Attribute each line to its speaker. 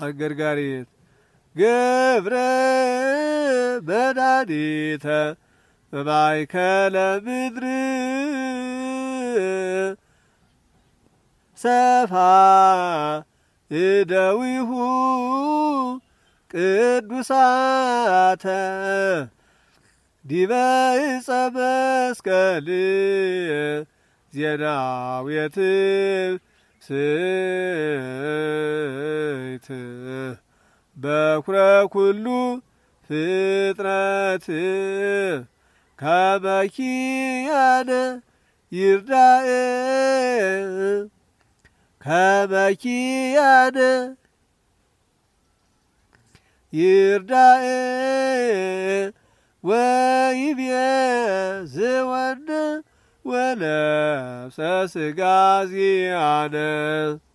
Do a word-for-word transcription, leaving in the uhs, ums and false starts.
Speaker 1: አገርጋሪት ገብረ መድኃኒተ በማእከለ ምድር ሰፋ እደዊሁ ቅዱሳተ ዲበ ዕፀ መስቀል ዜናዊት ስይት በኩረ ኩሉ ፍጥረት ከመ ኪያነ ይርዳእ ከመ ኪያነ ይርዳእ ወይቤዝወነ ወለብሰ ሥጋ ዚአነ